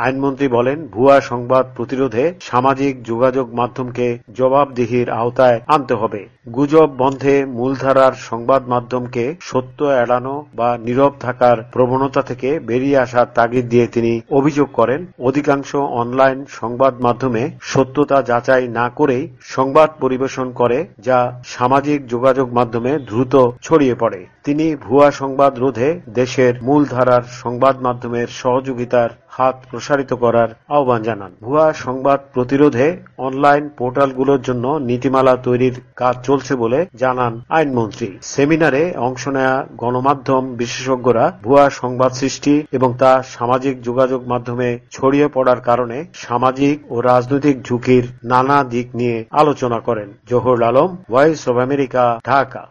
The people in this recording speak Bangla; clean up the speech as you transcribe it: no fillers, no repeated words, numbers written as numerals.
আইনমন্ত্রী বলেন, ভুয়া সংবাদ প্রতিরোধে সামাজিক যোগাযোগ মাধ্যমকে জবাবদিহির আওতায় আনতে হবে। গুজব বন্ধে মূলধারার সংবাদ মাধ্যমকে সত্য এড়ানো বা নীরব থাকার প্রবণতা থেকে বেরিয়ে আসার তাগিদ দিয়ে তিনি অভিযোগ করেন, অধিকাংশ অনলাইন সংবাদ মাধ্যমে সত্যতা যাচাই না করেই সংবাদ পরিবেশন করে, যা সামাজিক যোগাযোগ মাধ্যমে দ্রুত ছড়িয়ে পড়ে। তিনি ভুয়া সংবাদ রোধে দেশের মূলধারার সংবাদ মাধ্যমের সহযোগিতার হাত প্রসারিত করার আহ্বান জানান। ভুয়া সংবাদ প্রতিরোধে অনলাইন পোর্টালগুলোর জন্য নীতিমালা তৈরির কাজ চলছে বলে জানান আইনমন্ত্রী। সেমিনারে অংশ নেয়া গণমাধ্যম বিশেষজ্ঞরা ভুয়া সংবাদ সৃষ্টি এবং তা সামাজিক যোগাযোগ মাধ্যমে ছড়িয়ে পড়ার কারণে সামাজিক ও রাজনৈতিক ঝুঁকির নানা দিক নিয়ে আলোচনা করেন। Zahurul Alam, voice of America, Dhaka.